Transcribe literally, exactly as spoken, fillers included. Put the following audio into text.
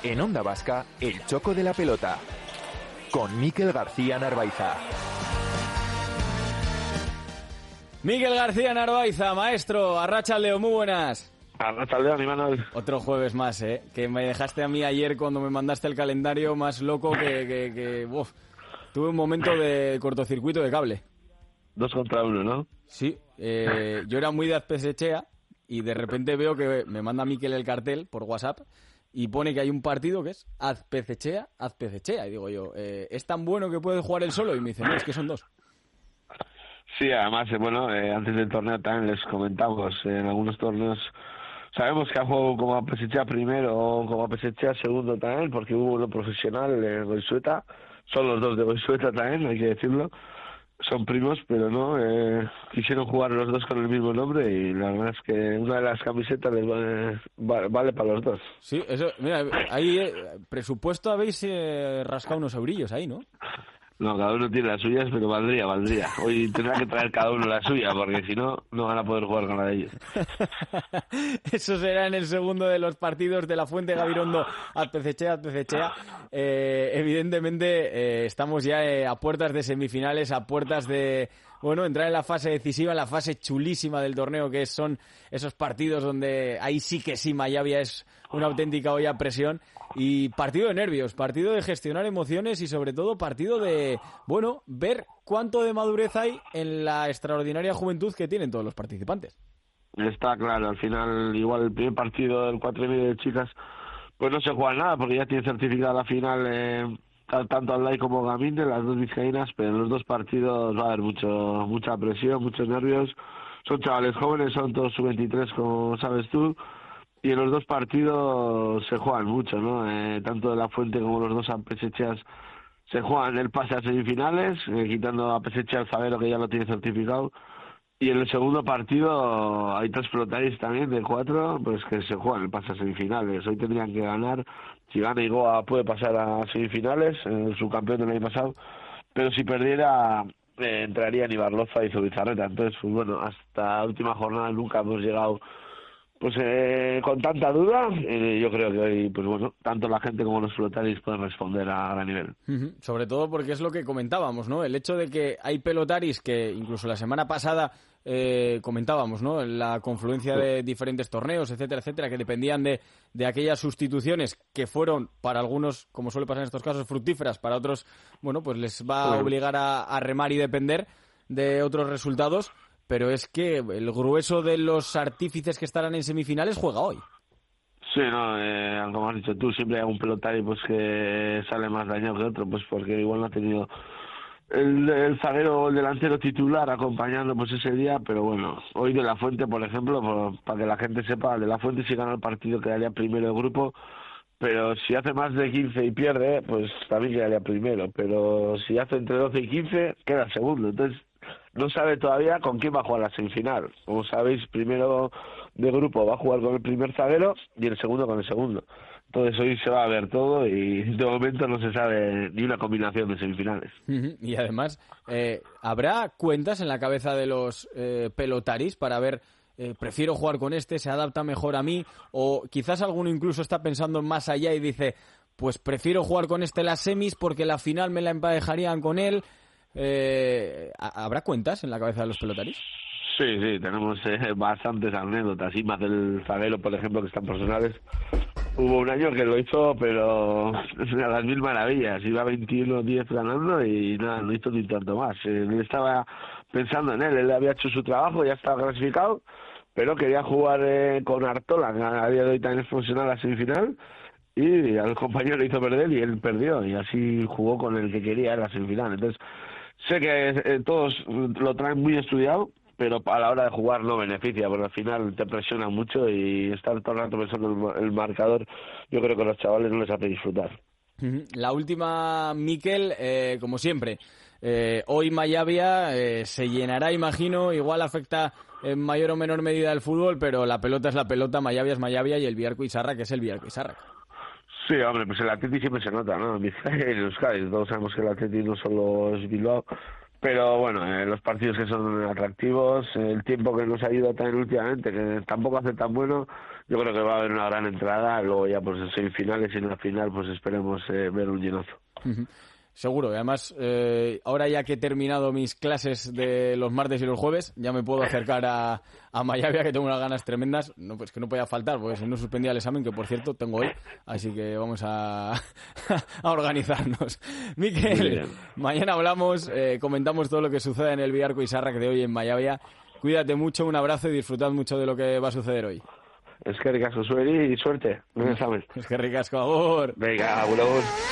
En Onda Vasca, el choco de la pelota. Con Mikel García Narvaiza. Mikel García Narvaiza, maestro, arrachaldeo, muy buenas. Arrachaldeo, mi Manuel. Otro jueves más, ¿eh? Que me dejaste a mí ayer cuando me mandaste el calendario más loco que... que, que uf, tuve un momento de cortocircuito de cable. Dos contra uno, ¿no? Sí, eh, yo era muy de Azpezechea y de repente veo que me manda Mikel el cartel por WhatsApp y pone que hay un partido que es Azpezechea, Azpezechea. Y digo yo, eh, ¿es tan bueno que puede jugar él solo? Y me dice, no, es que son dos. Sí, además, eh, bueno, eh, antes del torneo también les comentamos, eh, en algunos torneos sabemos que ha jugado como Azpezechea primero o como Azpezechea segundo también, porque hubo uno profesional, eh, Goizueta, son los dos de Goizueta también, hay que decirlo. Son primos, pero no, eh, quisieron jugar los dos con el mismo nombre y la verdad es que una de las camisetas les vale, vale, vale para los dos. Sí, eso, mira, ahí eh, presupuesto habéis eh, rascado unos eurillos ahí, ¿no? No, cada uno tiene las suyas, pero valdría, valdría. Hoy tendrá que traer cada uno la suya, porque si no, no van a poder jugar con la de ellos. Eso será en el segundo de los partidos de la Fuente Gabirondo, Azpezechea, Azpezechea. Eh, evidentemente, eh, estamos ya eh, a puertas de semifinales, a puertas de, bueno, entrar en la fase decisiva, en la fase chulísima del torneo, que son esos partidos donde ahí sí que sí, Mayavia es una auténtica olla a presión. Y partido de nervios, partido de gestionar emociones y sobre todo partido de, bueno, ver cuánto de madurez hay en la extraordinaria juventud que tienen todos los participantes. Está claro, al final igual el primer partido del cuatro y medio de chicas pues no se juega nada porque ya tiene certificada la final eh, tanto Alday como Gaminde, las dos vizcaínas, pero en los dos partidos va a haber mucho mucha presión, muchos nervios. Son chavales jóvenes, son todos sub veintitrés como sabes tú. Y en los dos partidos se juegan mucho, ¿no? Eh, tanto de la Fuente como los dos Azpezechea se juegan el pase a semifinales, eh, quitando a Azpezechea el zaguero que ya lo tiene certificado. Y en el segundo partido hay tres pelotaris también de cuatro, pues que se juegan el pase a semifinales. Hoy tendrían que ganar. Si gana Igoa puede pasar a semifinales, eh, su campeón del año pasado. Pero si perdiera, eh, entrarían Ibarloza y Zubizarreta. Entonces, pues bueno, hasta la última jornada nunca hemos llegado pues eh, con tanta duda. Eh, yo creo que hoy, pues bueno, tanto la gente como los pelotaris pueden responder a gran nivel. Uh-huh. Sobre todo porque es lo que comentábamos, ¿no? El hecho de que hay pelotaris que incluso la semana pasada eh, comentábamos, ¿no? La confluencia de diferentes torneos, etcétera, etcétera, que dependían de, de aquellas sustituciones que fueron para algunos, como suele pasar en estos casos, fructíferas, para otros, bueno, pues les va a obligar a, a remar y depender de otros resultados. Pero es que el grueso de los artífices que estarán en semifinales juega hoy. Sí, no, eh, como has dicho tú, siempre hay un pelotario pues que sale más dañado que otro, pues porque igual no ha tenido el, el zaguero o el delantero titular acompañando pues ese día, pero bueno, hoy de la Fuente, por ejemplo, por, para que la gente sepa, de la Fuente si gana el partido quedaría primero del grupo, pero si hace más de quince y pierde, pues también quedaría primero, pero si hace entre doce y quince, queda segundo, entonces no sabe todavía con quién va a jugar la semifinal. Como sabéis, primero de grupo va a jugar con el primer zaguero y el segundo con el segundo. Entonces hoy se va a ver todo y de momento no se sabe ni una combinación de semifinales. Uh-huh. Y además, eh, ¿habrá cuentas en la cabeza de los eh, pelotaris para ver, eh, prefiero jugar con este, se adapta mejor a mí? O quizás alguno incluso está pensando más allá y dice, pues prefiero jugar con este las semis porque la final me la emparejarían con él. Eh, ¿Habrá cuentas en la cabeza de los pelotaris? Sí, sí, tenemos eh, bastantes anécdotas, y más del zaguero, por ejemplo, que están personales. Hubo un año que lo hizo, pero a las mil maravillas, iba veintiuno diez ganando y nada, no hizo ni tanto más. Él estaba pensando en él, él había hecho su trabajo, ya estaba clasificado, pero quería jugar eh, con Artola, que a día de hoy también es profesional, la semifinal, y al compañero le hizo perder y él perdió, y así jugó con el que quería en la semifinal. Entonces, sé que eh, todos lo traen muy estudiado, pero a la hora de jugar no beneficia, porque al final te presiona mucho y estar todo el rato pensando en el marcador, yo creo que a los chavales no les hace disfrutar. La última, Mikel, eh, como siempre, eh, hoy Mayavia eh, se llenará, imagino, igual afecta en mayor o menor medida el fútbol, pero la pelota es la pelota, Mayavia es Mayavia y el Biarco Izarra, que es el Biarco Izarra. Sí, hombre, pues el Atleti siempre se nota, ¿no? En Euskadi, todos sabemos que el Atleti no solo es Bilbao, pero bueno, eh, los partidos que son atractivos, el tiempo que nos ayuda también últimamente, que tampoco hace tan bueno, yo creo que va a haber una gran entrada, luego ya pues en semifinales y en la final pues esperemos eh, ver un llenazo. Uh-huh. Seguro, y además, eh, ahora ya que he terminado mis clases de los martes y los jueves, ya me puedo acercar a, a Mayavia, que tengo unas ganas tremendas. No, pues que no podía faltar, porque si no suspendía el examen, que por cierto tengo hoy, así que vamos a, a organizarnos. Mikel, mañana hablamos, eh, comentamos todo lo que sucede en el Biarco Izarrac de hoy en Mayavia. Cuídate mucho, un abrazo y disfrutad mucho de lo que va a suceder hoy. Es que ricasco, suerte y suerte en el examen. Es que ricasco, agur. Venga, agur.